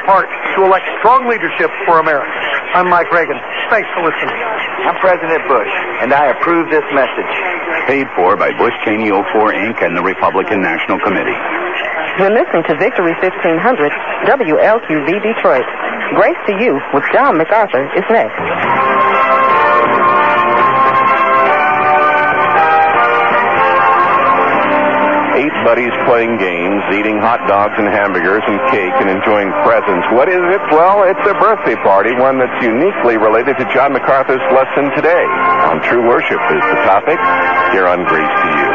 part to elect strong leadership for America. I'm Mike Reagan. Thanks for listening. I'm President Bush, and I approve this message. Paid for by Bush Cheney 04 Inc. and the Republican National Committee. You're listening to Victory 1500, WLQV Detroit. Grace to You with John MacArthur is next. 8 buddies playing games, eating hot dogs and hamburgers and cake, and enjoying presents. What is it? Well, it's a birthday party, one that's uniquely related to John MacArthur's lesson today. On True Worship is the topic, here on Grace to You.